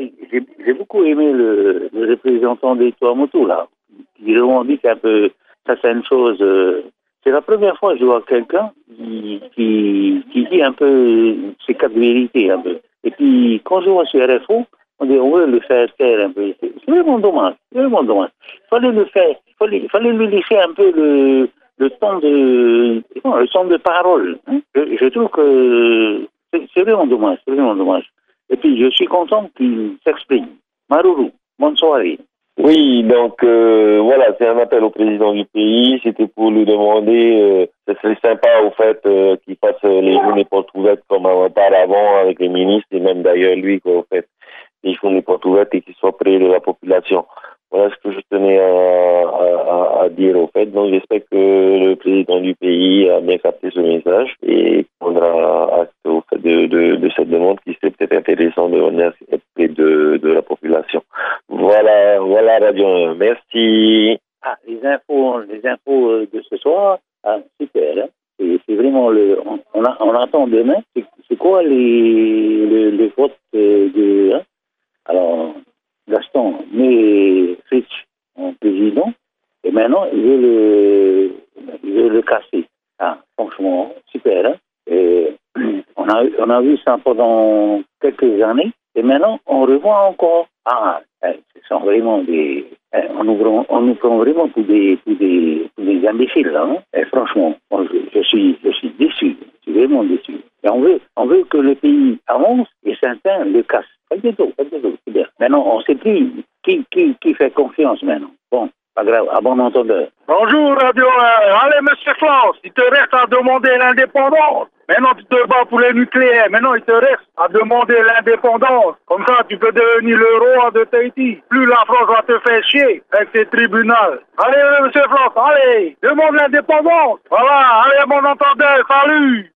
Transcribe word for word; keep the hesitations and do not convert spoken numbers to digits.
j'ai j'ai beaucoup aimé le, le représentant des Tuamotu, là, qui revendique un peu certaines choses. euh, C'est la première fois que je vois quelqu'un qui, qui, qui dit un peu ses quatre vérités, un peu. Et puis, quand je vois sur R F O, on dit, on veut le faire taire un peu. C'est c'est vraiment dommage, c'est vraiment dommage. Il fallait le faire, il fallait, il fallait lui laisser un peu le, le temps de, non, le temps de parole. Hein. Je, je trouve que c'est c'est vraiment dommage, c'est vraiment dommage. Et puis, je suis content qu'il s'exprime. Maruru, bonne soirée. Oui, donc euh, voilà, c'est un appel au président du pays. C'était pour lui demander, euh, ce serait sympa au fait euh, qu'il fasse euh, les journées portes ouvertes comme auparavant avec les ministres et même d'ailleurs lui, quoi, au fait, les journées portes ouvertes et qu'il soit près de la population. Voilà ce que je tenais à, à, à dire au fait. Donc j'espère que le président du pays a bien capté ce message et prendra acte au fait de, de, de cette demande qui serait peut-être intéressant de venir être près de, de la population. Voilà, voilà Radio un. Merci. Ah, les infos, les infos euh, de ce soir, ah, super. Hein? C'est c'est vraiment le. On, on, a, on attend demain. C'est c'est quoi les, les, les votes euh, de. Hein? Alors, Gaston met Fritz en président et maintenant il veut le, il veut le casser. Ah, franchement, super. Hein? Et, on, a, on a vu ça pendant quelques années et maintenant on revoit encore. Ah, ce sont vraiment des. On nous, prend, on nous prend vraiment pour des, pour des, pour des imbéciles, là. Hein? Et franchement, moi, je, je, suis, je suis déçu. Je suis vraiment déçu. Et on veut, on veut que le pays avance et certains le cassent. Pas du tout, pas du tout. C'est bien. Maintenant, on ne sait plus qui, qui, qui fait confiance maintenant. Bon, pas grave, à bon entendeur. Bonjour, Radio un. Allez, monsieur Klaus, il te reste à demander l'indépendance. Maintenant, tu te bats pour le nucléaire. Maintenant, il te reste à demander l'indépendance. Comme ça, tu peux devenir le roi de Tahiti. Plus la France va te faire chier avec ses tribunaux. Allez, monsieur Klaus, allez, demande l'indépendance. Voilà, allez, à bon entendeur, salut.